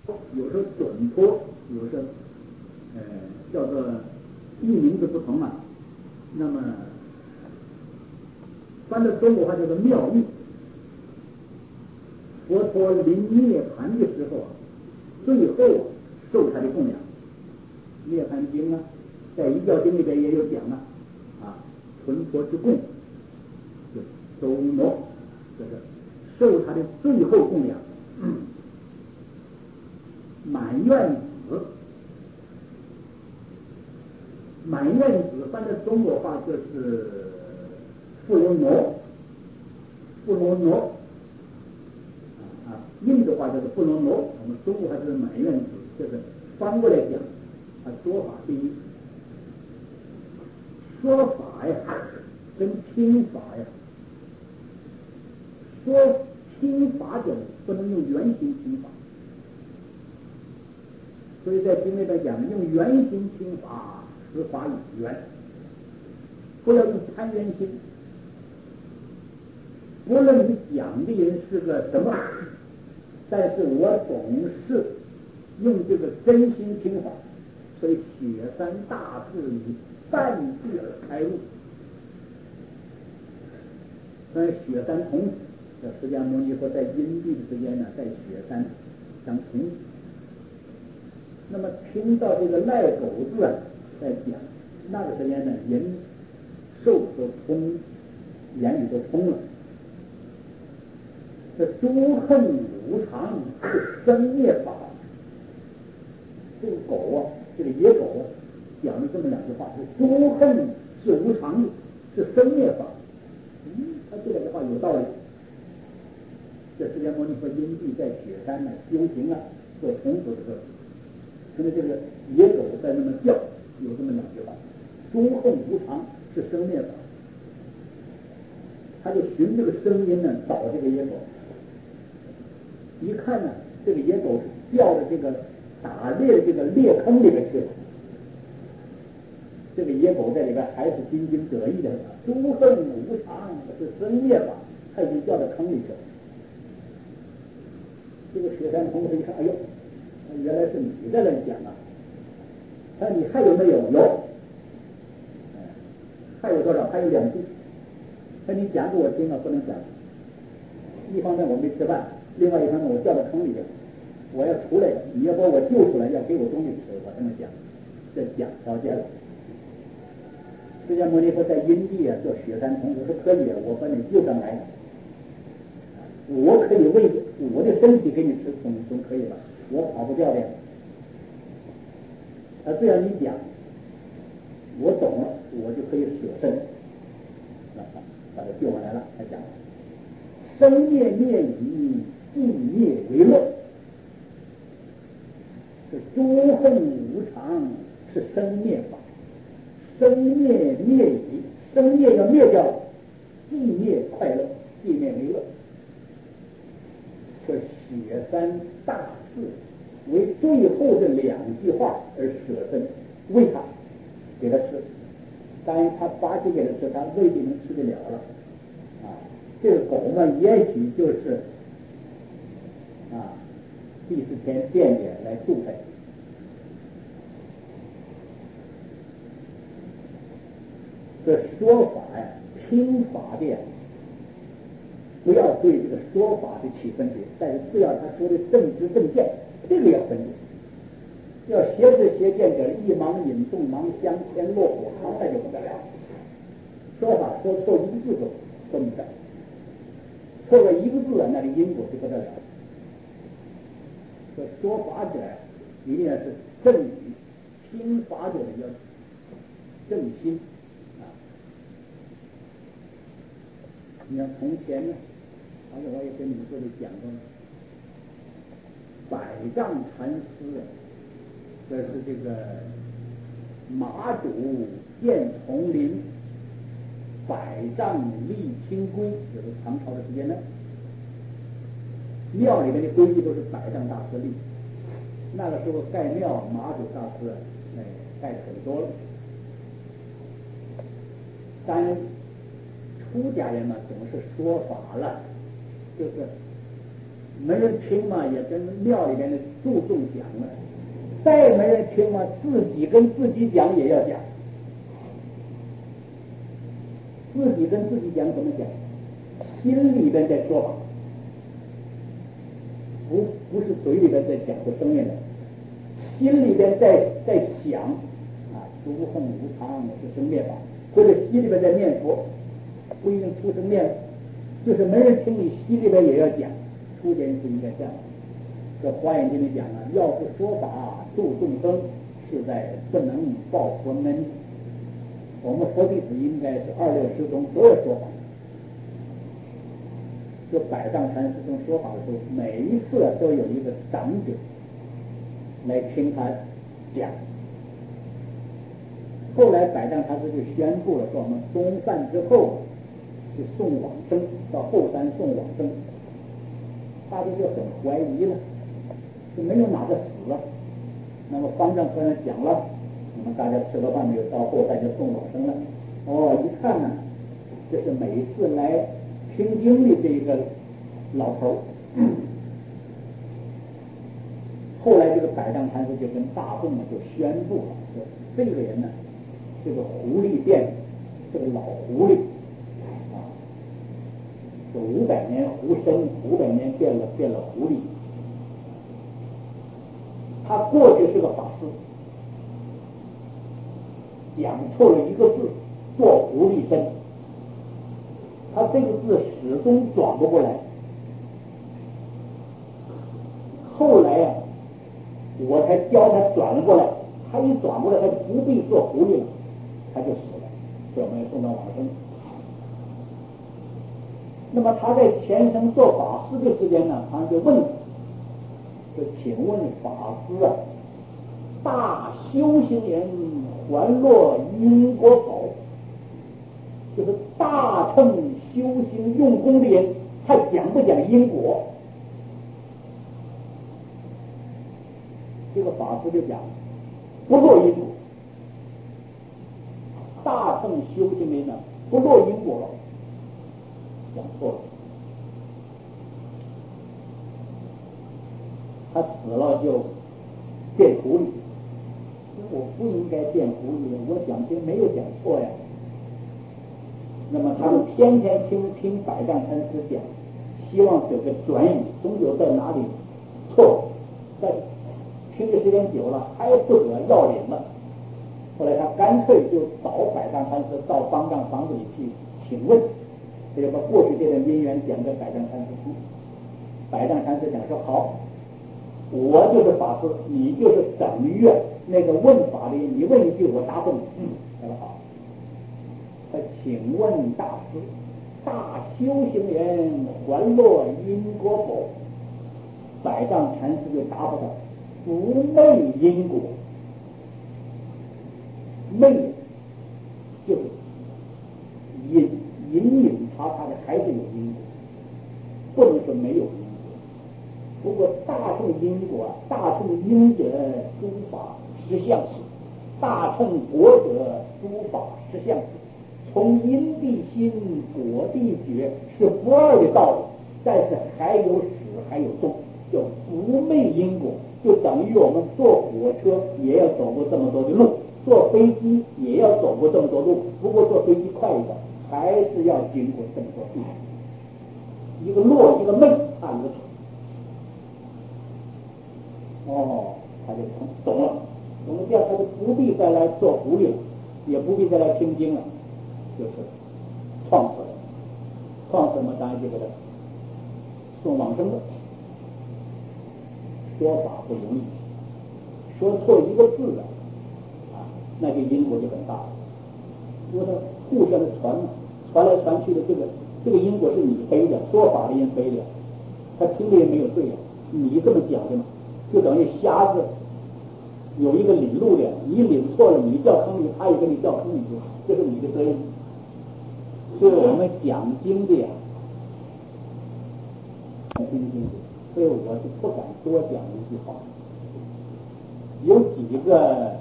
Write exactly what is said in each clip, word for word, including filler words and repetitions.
有时候准托，有时候呃叫做译名字不同啊。那么翻到中国话叫做妙义。佛陀临涅盘的时候啊，最后受他的供养。涅盘经啊，在一教经里边也有讲啊，啊，存佛之供，就周罗，这个受他的最后供养。嗯、满愿子，满愿子翻到中国话就是富罗罗，富罗罗。啊，印度话就是富罗罗，我们中国话就是满愿子，就是翻过来讲，啊，说法第一，说法呀，跟听法呀，说听法者不能用原形听法，所以在经里边讲，用原形听法，实法有缘，不要用贪缘心。不论你讲的人是个什么，但是我总是用这个真心听法，所以雪山大士以善智而开悟。在雪山童子，这释迦牟尼佛在因地的时间呢，在雪山当童子。那么听到这个赖狗子啊，在讲那个时间呢，人兽都通，言语都通了。这诸恨无常是生灭法。这个狗啊，这个野狗啊，讲了这么两句话：是诸恨是无常的，是生灭法。嗯，他这两句话有道理。这释迦牟尼佛因地在雪山呢修行啊，做童子的时候，听到这个野狗在那么叫，有这么两句话：诸恨无常是生灭法。他就循这个声音呢找这个野狗。一看呢，这个野狗是掉到这个打猎的这个猎坑里边去了。这个野狗在里边还是津津得意的，诸恨无常是生灭法，他已经掉到坑里去了。这个雪山童子一看，哎呦，原来是你在那讲啊！他说你还有没有？有，还有多少？还有两句。他说你讲给我听啊，不能讲。一方面我没吃饭，另外一方面我掉到坑里去了，我要出来了，你要把我救出来，要给我东西吃，我这么讲，这讲条件了。释迦牟尼佛在因地啊做雪山童子说可以，我把你救上来，我可以喂我的身体给你吃，总总可以吧？我跑不掉的。啊，这样你讲，我懂了，我就可以舍身，把他救回来了。他讲，生灭灭以寂灭为乐，这诸恨无常是生灭法，生灭灭以生灭要灭掉，寂灭快乐，寂灭为乐。这雪山大士为最后的两句话而舍身，喂他，给他吃。当然他发起给他吃，他未必能吃得了了。啊，这个狗嘛，也许就是啊，第四天变脸来助他。这说法呀，听法的呀，不要对这个说法的起分别，但是只要他说的正知正见，这个要分别。要邪知邪见者，一盲引动盲，相牵落火坑，那就不得了。说法说错一个字都都没事，错了一个字啊，那个因果就不得了。这说法者一定要是正语，听法者要正心啊。你看从前呢，好像我也跟你们这里讲过了，百丈禅师啊，这是这个马祖建丛林，百丈立清规，就是唐朝的时间呢，庙里面的规矩都是百丈大师立。那个时候盖庙，马祖大师哎盖的很多了。当然，出家人嘛，总是说法了，就是没人听嘛，也跟庙里边的注重讲了；再没人听嘛，自己跟自己讲也要讲。自己跟自己讲怎么讲？心里边在说法，不不是嘴里边在讲出声音来，心里边在在想啊，诸恨无常，是生灭法，或者心里边在念佛，不一定出声念，就是没人听你心里边也要讲，出家人不应该这样。这华严经里讲啊，要不说法度众生，是在不能报佛恩。我们佛弟子应该是二六师中都要说法。就百丈禅师中说法的时候，每一次都有一个长者来听他讲。后来百丈禅师就宣布了，说我们中饭之后是送往生，到后山送往生。大家就很怀疑了，就没有哪个死啊。那么方丈和尚讲了，那么大家吃了饭没有，到后山就送往生了。哦，一看呢，这是每一次来听经的这一个老头。后来这个百丈禅师就跟大众呢就宣布了，说这个人呢是个狐狸变的，是个老狐狸啊，这五百年狐身，五百年变了变了狐狸。他过去是个法师，讲错了一个字，做狐狸身，他这个字始终转不过来。后来呀、啊，我才教他转了过来，他一转过来，他就不必做狐狸了，他就死了，所以我们要送到往生。那么他在前生做法师的时间呢，他就问说：“请问法师啊，大修行人还落因果否？就是大乘修行用功的人，还讲不讲因果？”这个法师就讲不落因果，大乘修行人呢不落因果，讲错了。他死了就变狐狸，我不应该变狐狸，我讲经没有讲错呀。那么他就天天听听百丈禅师讲，希望有个转语，总有在哪里错，但听的时间久了还不得要领了。后来他干脆就找百丈禅师到方丈房子里去请问，这就把过去这段因缘讲给百丈禅师听。百丈禅师讲说：“好，我就是法师，你就是等于那个问法的，你问一句我答复你。”嗯，他说好。他请问大师，大修行人还落因果否？百丈禅师就答复他：不昧因果。昧就是隐隐隐察察的还是有因果，不能说没有因果。不过大乘因果，大乘因者诸法实相是，大乘果者诸法实相是。从因地心，果地觉是不二的道理，但是还有始还有终，叫不昧因果。就等于我们坐火车也要走过这么多的路，坐飞机也要走过这么多路，不过坐飞机快一点，还是要经过这么多地。一个落一个昧，差一个处。哦，他就懂了，懂了，这样他就不必再来做狐狸了，也不必再来听经了，就是创始了。创始嘛，当然就给他送往生了。说法不容易，说错一个字的啊，那个因果就很大了。因为他互相的传嘛，传来传去的，这个这个因果是你背的，说法的人背的，他听的也没有对呀，你这么讲的嘛，就等于瞎子有一个领路的，你领错了，你掉坑里，他也给你掉坑里去，这是你的责任。所以我们讲经的呀，讲经的，所以我是不敢多讲一句话。有几个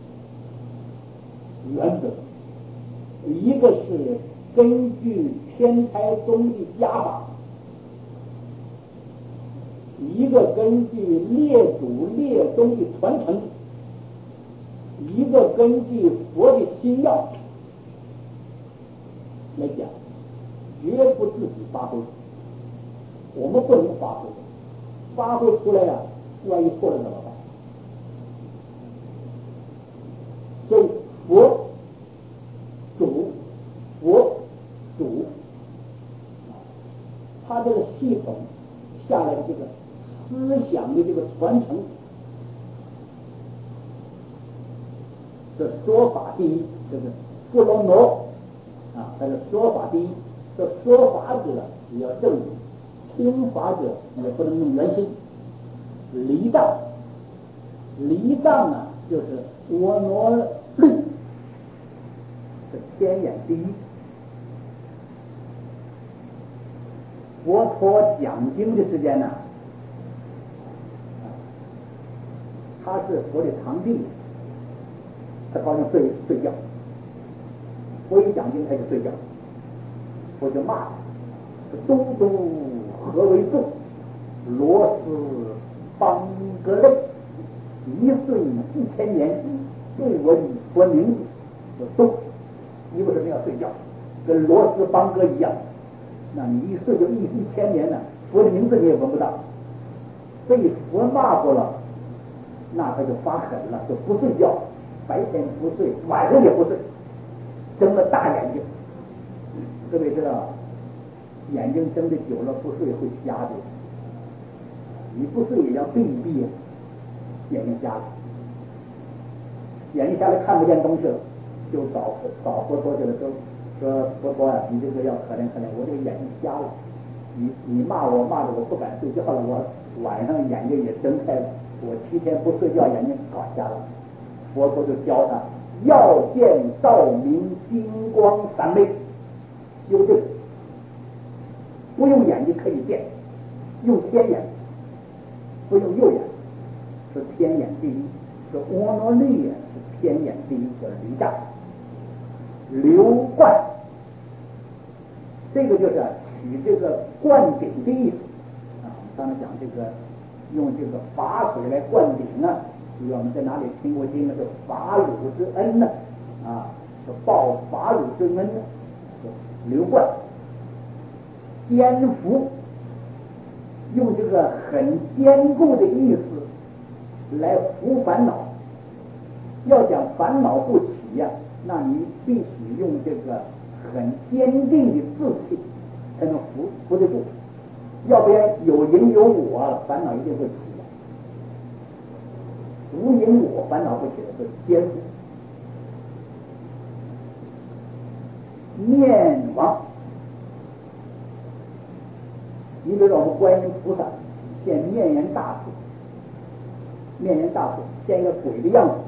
原则，一个是根据天台宗的家法， 一个根据列祖列宗的传承，一个根据佛的心要来讲，绝不自己发挥。我们不能发挥，发挥出来呀、啊，万一错了怎么办？所以佛主佛主，他这个系统下来的这个思想的这个传承，这说法第一，这个不罗罗啊，他的说法第一，这说法者也要正理，听法者也不能用原心，离障，离障啊，就是婀娜律，是天眼第一。佛陀讲经的时间呢，他是佛的堂弟，他好像睡睡觉，佛一讲经他就睡觉，我就骂他，东都何为睡？罗斯邦格类，一睡一千年，对我以佛名字就动，你为什么要睡觉？跟罗斯邦格一样，那你一睡就一一千年了，佛的名字你也闻不到，被佛骂过了，那他就发狠了，就不睡觉，白天不睡，晚上也不睡，睁了大眼睛。各位知道，眼睛睁得久了不睡会瞎的，你不睡也要闭一闭，眼睛瞎了，眼睛瞎了看不见东西了，就找找佛陀去了，说说佛陀啊，你这个要可怜可怜，我这个眼睛瞎了，你你骂我骂的我不敢睡觉了，我晚上眼睛也睁开了，我七天不睡觉眼睛搞瞎了。佛陀就教他要见照明金光三昧，修这个不用眼睛可以见，用天眼，不用右眼，是天眼第一，是婀娜律眼是天眼第一，叫离障流贯，这个就是取这个灌顶的意思啊。我们刚才讲这个用这个法水来灌顶啊，我们在哪里听过经呢？是法乳之恩呢啊，是报法乳之恩呢，流贯坚伏，用这个很坚固的意思来伏烦恼。要讲烦恼不起呀、啊，那你必须用这个很坚定的志气才能扶扶得住，要不然有因有我，烦恼一定会起的。无因我烦恼不起的是坚固。面王，你比如说我们观音菩萨现面颜大士，面颜大士现一个鬼的样子，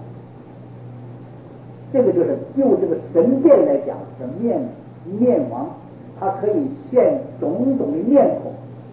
这个就是就这个神变来讲，是面面王，它可以现种种的面孔。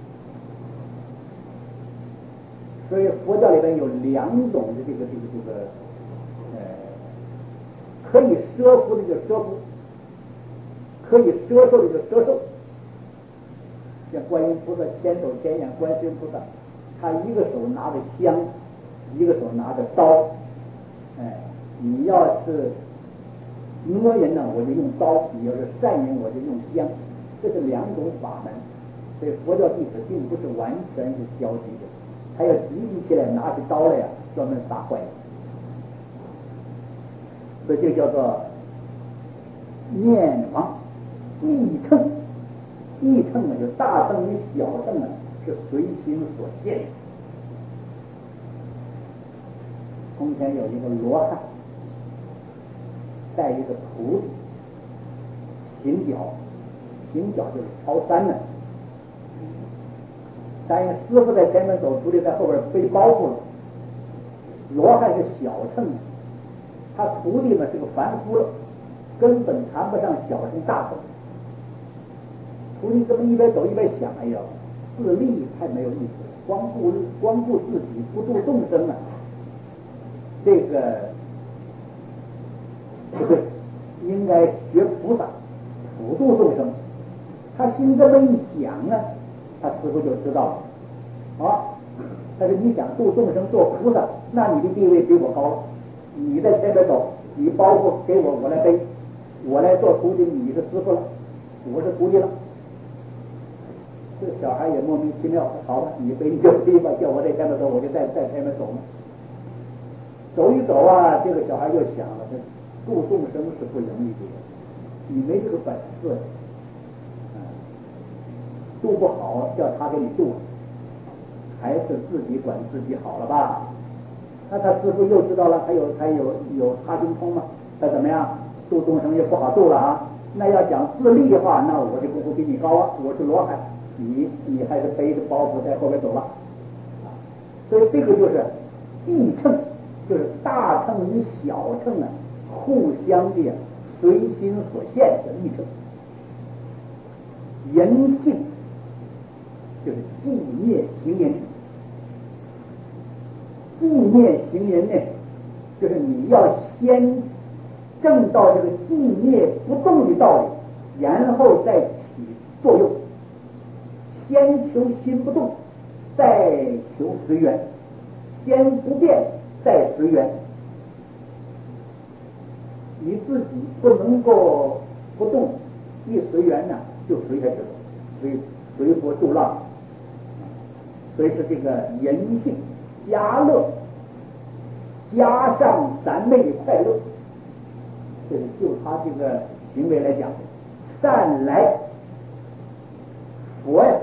所以佛教里边有两种的这个这个这个呃，可以摄伏的就摄伏，可以摄受的就摄受。像观音菩萨千手千眼，观世音菩萨，他一个手拿着香，一个手拿着刀。哎，你要是恶人呢，我就用刀；你要是善人，我就用香。这是两种法门，所以佛教弟子并不是完全是消极的。还要集集起来，拿起刀来呀、啊，专门杀坏人。所以这叫做面王义乘，义乘呢，就大乘与小乘呢是随心所现。从前有一个罗汉，带一个徒弟行脚，行脚就是朝山呢。但是师傅在前面走，徒弟在后边背包袱了。罗汉是小乘，他徒弟呢是个凡夫了，根本谈不上小乘大乘。徒弟这么一边走一边想，哎呀，自利太没有意思了，光顾光顾自己不度众生啊，这个不对，应该学菩萨普度众生。他心这么一想呢，他师傅就知道了。啊， 但是你想度众生做菩萨，那你的地位比我高了。你在前边走，你包袱给我，我来背，我来做徒弟，你是师傅了，我是徒弟了。这个小孩也莫名其妙，好吧，你背你就背吧，叫我在前面走，我就在在前面走嘛。走一走啊，这个小孩就想了，这度众生是不容易的，你没这个本事，嗯，度不好叫他给你度，还是自己管自己好了吧？那他师傅又知道了，他有他有有他精通嘛？他怎么样？度众生也不好度了啊！那要讲自立的话，那我的功夫比你高啊！我是罗汉，你你还是背着包袱在后边走了，所以这个就是义乘，就是大乘与小乘啊，互相的随心所现的义乘。人性就是寂灭行人，寂灭行人呢，就是你要先证到这个寂灭不动的道理，然后再起作用。先求心不动，再求随缘；先不变，再随缘。你自己不能够不动，一随缘呢，就随下去了，随随波逐浪。所以是这个人性加乐，加上三昧的快乐，这是就他这个行为来讲，善来佛呀，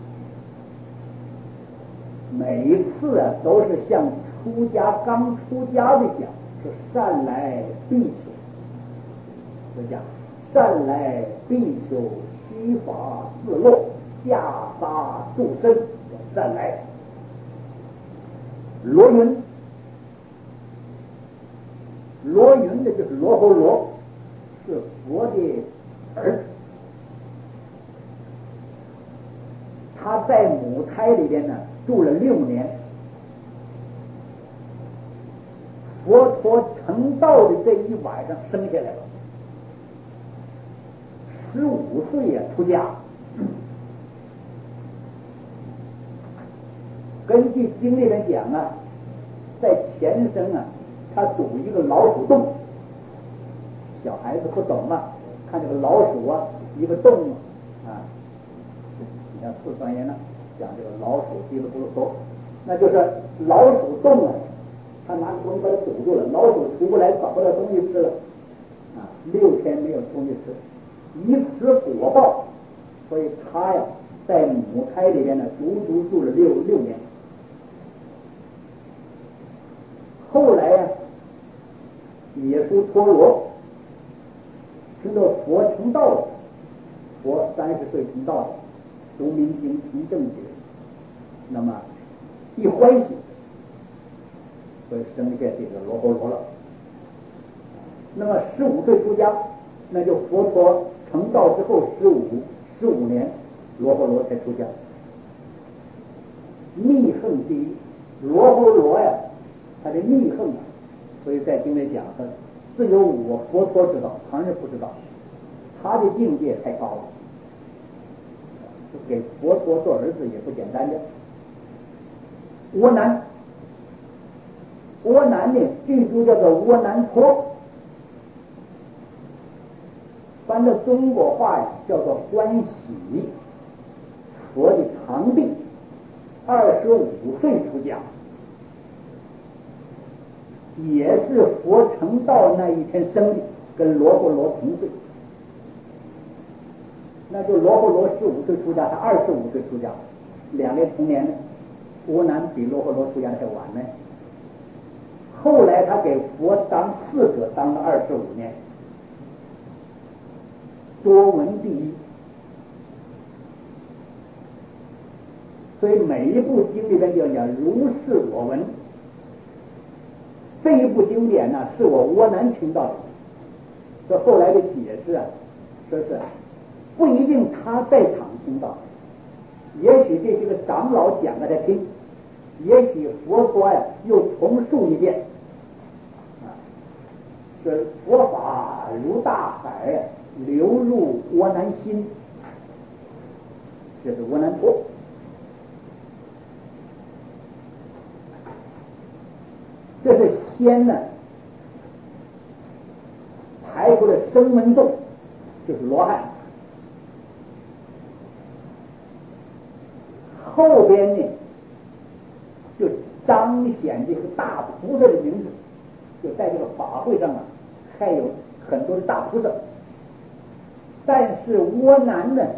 每一次啊都是像出家刚出家的讲，是善来必求，就讲善来必求，虚法自落，下杀助身，善来。罗云，罗云的就是罗睺罗，是佛的儿子。他在母胎里边呢住了六年，佛陀成道的这一晚上生下来了，十五岁呀出家。根据经里面讲啊，在前生啊，他赌一个老鼠洞，小孩子不懂啊，看这个老鼠啊，一个洞啊，你看四川人呢讲这个老鼠叽里咕噜说，那就是老鼠洞啊，他拿个东西把它堵住了，老鼠出不来，找不到东西吃了，啊，六天没有东西吃，以此果报，所以他呀在母胎里边呢，足足住了六六年。后来呀、啊，耶稣陀罗听到佛成道了，佛三十岁成道了，读明经听正觉，那么一欢喜，所以生下这个罗睺罗了。那么十五岁出家，那就佛陀成道之后十五十五年，罗睺罗才出家。密恨第一，罗睺罗呀，他的密恨啊，所以在经里讲，他只有我佛陀知道，旁人不知道，他的境界太高了，给佛陀做儿子也不简单的。窝囊，窝囊呢，剧中叫做窝囊托，翻到中国话呀，叫做欢喜。佛的堂弟，二十五岁出家，也是佛成道那一天生的，跟罗睺罗同岁。那就罗睺罗十五岁出家，他二十五岁出家，两个同年呢。窝囊比罗睺罗出家的还晚呢。后来他给佛当侍者，当了二十五年，多闻第一。所以每一部经里边就讲如是我闻。这一部经典呢，是我窝囊听到的。这后来的解释啊，说是不一定他在场听到，也许这些个长老讲给他听，也许佛陀呀又重述一遍。啊，是佛法如大海，流入窝囊心，这是窝囊托。 这是先呢排出了声闻众，就是罗汉，后边呢就彰显这个大菩萨的名字，就在这个法会上啊，还有很多的大菩萨。但是窝囊呢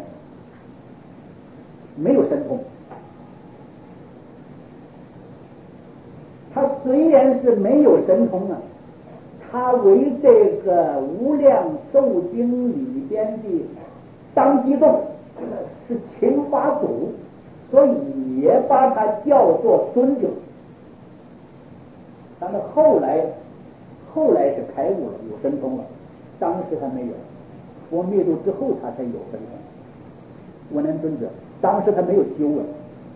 没有神通，他虽然是没有神通啊，他为这个无量寿经里边的当机众是请法主，所以也把他叫做尊者。但是后来后来是开悟了，有神通了，当时他没有，佛灭度之后他才有神通。窝囊尊者当时他没有修啊，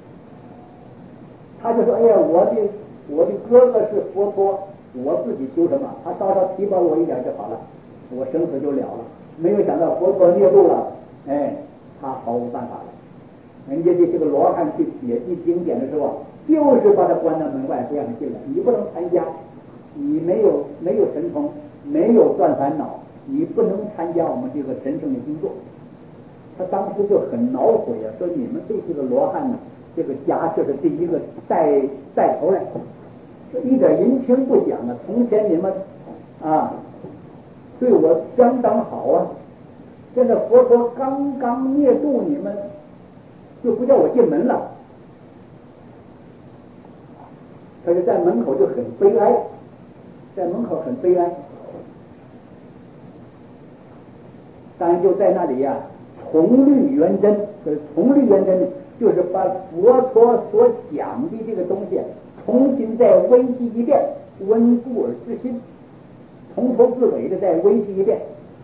他就说：“哎呀，我的我的哥哥是佛陀，我自己修什么？他稍稍提拔我一点就好了，我生死就了了。”没有想到佛陀灭度了，哎，他毫无办法了。人家的这个罗汉去解析经典的时候，就是把他关到门外，不让他进来。你不能参加，你没有没有神通，没有断烦恼，你不能参加我们这个神圣的工作。他当时就很恼悔啊，说你们这些个罗汉呢，这个家就是第一个带带头来，一点人情不讲啊。从前你们啊对我相当好啊，现在佛陀刚刚灭度，你们就不叫我进门了。他就在门口就很悲哀，在门口很悲哀。当然就在那里呀、啊，重律圆真。这重律圆真就是把佛陀所讲的这个东西重新再温习一遍，温故而知新，从头至尾的再温习一遍，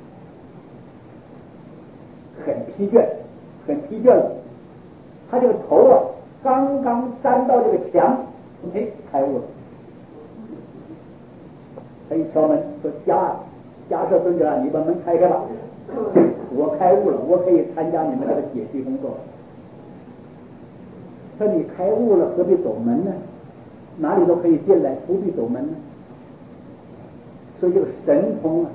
很疲倦，很疲倦了。他这个头啊，刚刚沾到这个墙，哎，开悟了。他一敲门说：“迦迦摄尊者，你把门开开吧，我开悟了，我可以参加你们这个解析工作了。”说：“你开悟了，何必走门呢？哪里都可以进来，不必走门呢。”所以这个神通啊，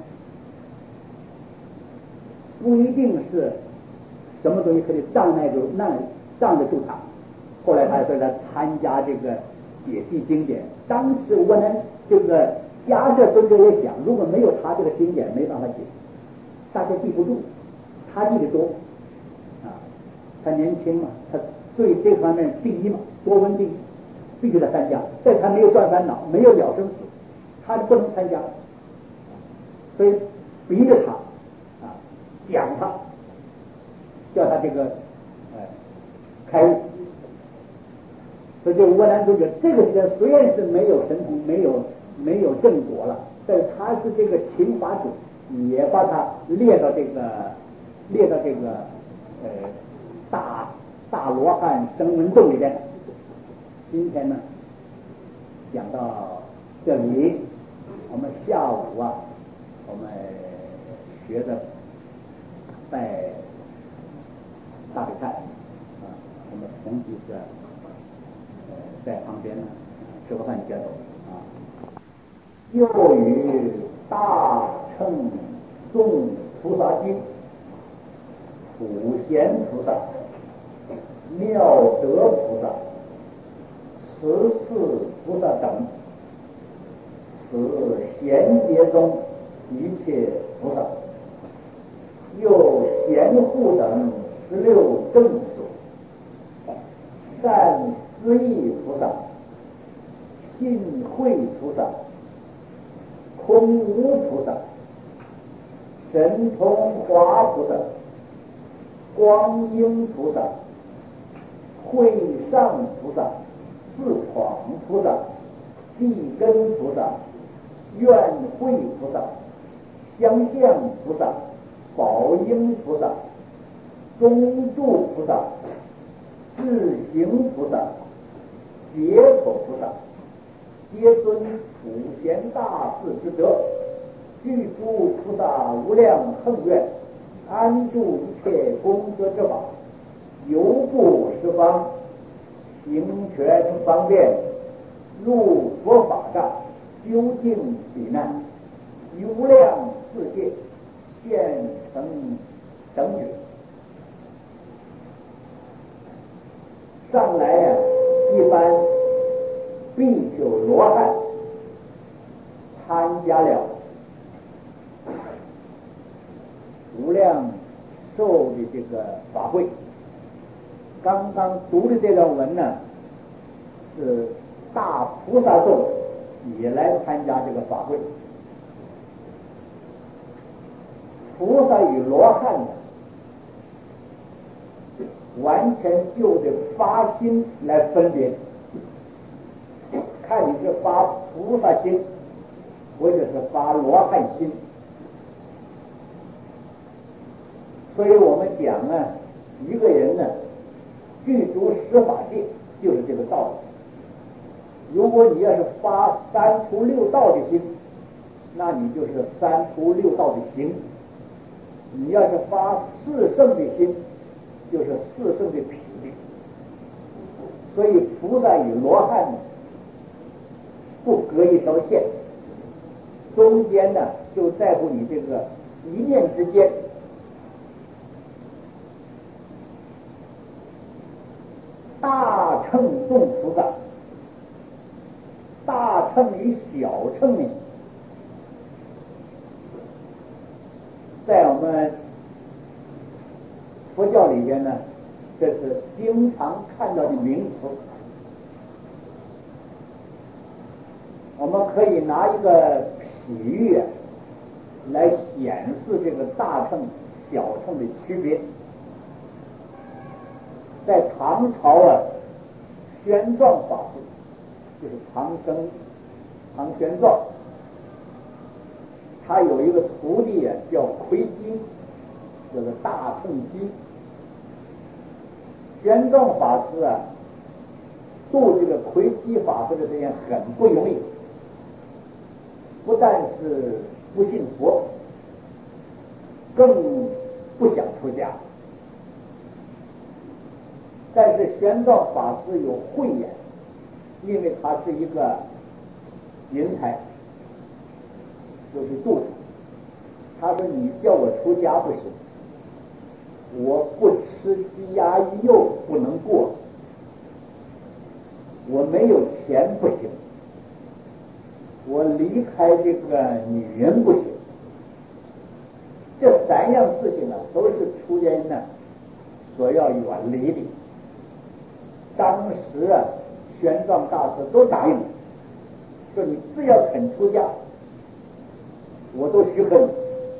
不一定是什么东西可以障碍住、那障得住他。后来他说他参加这个解析经典，当时我们这个迦摄尊者也想，如果没有他这个经典，没办法解，大家记不住，他记得多啊。他年轻嘛，他对这方面第一嘛，多闻第一，必须得参加。但他没有断烦恼，没有了生死，他就不能参加。所以逼着他啊，讲他，叫他这个呃开悟。所以这窝囊尊者这个人虽然是没有神通，没有没有正果了，但是他是这个勤法主，也把他列到这个列到这个呃大大罗汉声闻众里边。今天呢讲到这里，我们下午啊，我们学着拜大悲忏啊，我们同几个呃在旁边呢吃个饭接走啊。又与大乘众菩萨经、普贤菩萨、妙德菩萨、十四菩萨等，此贤劫中一切菩萨，又贤护等十六正所，善思义菩萨、信慧菩萨、空无菩萨、神通华菩萨、光阴菩萨、会上菩萨、自闯菩萨、地根菩萨、愿慧菩萨、相向菩萨、宝应菩萨、中住菩萨、智行菩萨、解脱菩萨，皆尊普贤大士之德，具诸菩萨无量恒愿，安住一切功德之法，游步十方，行权方便，入佛法藏， 究竟彼难，以无量世界现成等觉。上来呀、啊，一般必修罗汉参加了无量寿的这个法会。刚刚读的这段文呢，是大菩萨众也来参加这个法会。菩萨与罗汉呢，完全就着发心来分别，看你是发菩萨心或者是发罗汉心。所以我们讲啊，一个人呢具足十法界就是这个道理。如果你要是发三除六道的心，那你就是三除六道的行；你要是发四圣的心，就是四圣的品。所以菩萨与罗汉呢，不隔一条线，中间呢就在乎你这个一念之间。大乘众菩萨，大乘与小乘呢，在我们佛教里边呢，这是经常看到的名词。我们可以拿一个比喻啊，来显示这个大乘小乘的区别。在唐朝啊，玄奘法师就是唐僧唐玄奘，他有一个徒弟啊，叫窥基，这个大乘基。玄奘法师啊，度这个窥基法师的时间很不容易，不但是不信佛，更不想出家。但是玄奘法师有慧眼，因为他是一个人才，就是度他。他说：“你叫我出家不行，我不吃鸡鸭鱼肉不能过，我没有钱不行，我离开这个女人不行。这三样事情啊，都是出家人呢所要远离的。”当时啊，玄奘大师都答应，说你只要肯出家，我都许可你。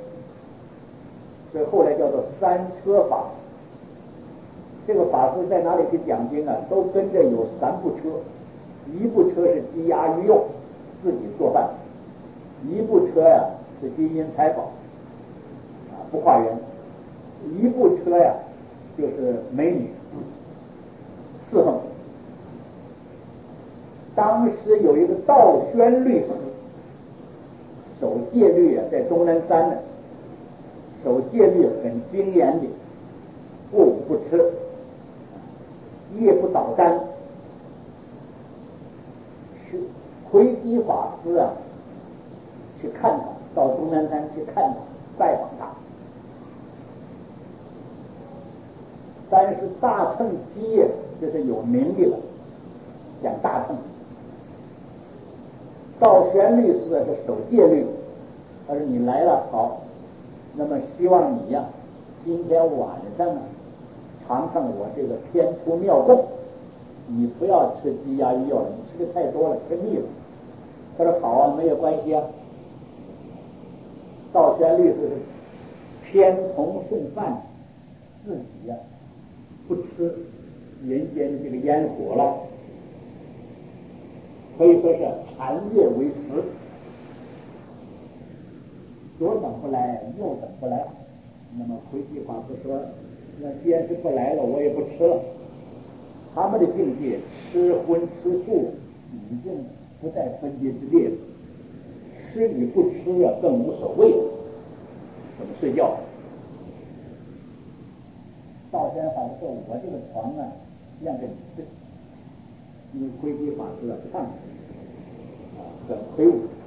所以后来叫做三车法师。这个法师在哪里去讲经啊？都跟着有三部车，一部车是鸡鸭鱼肉，自己做饭；一部车呀、啊、是金银财宝，啊不化缘；一部车呀、啊、就是美女伺候。当时有一个道宣律师守戒律啊，在终南山呢，守戒律很精严的，不午不吃，夜不倒单。去窥基法师啊，去看他，到终南山去看他，拜访他。但是大乘基这是有名的了，讲大乘。道宣律师是守戒律，他说你来了好，那么希望你呀、啊，今天晚上啊，尝尝我这个天厨妙供，你不要吃鸡鸭鱼肉了，你吃的太多了，吃腻了。他说好啊，没有关系啊。道宣律师是偏从送饭，自己呀、啊、不吃人间的这个烟火了，可以说是禅悦为食，左等不来，右等不来。那么回计法师说，那既然是不来了，我也不吃了。他们的境界，吃荤吃素已经不在分别之列了，吃与不吃啊更无所谓了，怎么睡觉？道宣法师说：“我这个床啊，让给你睡。”因为窥基法师啊，看啊很魁梧，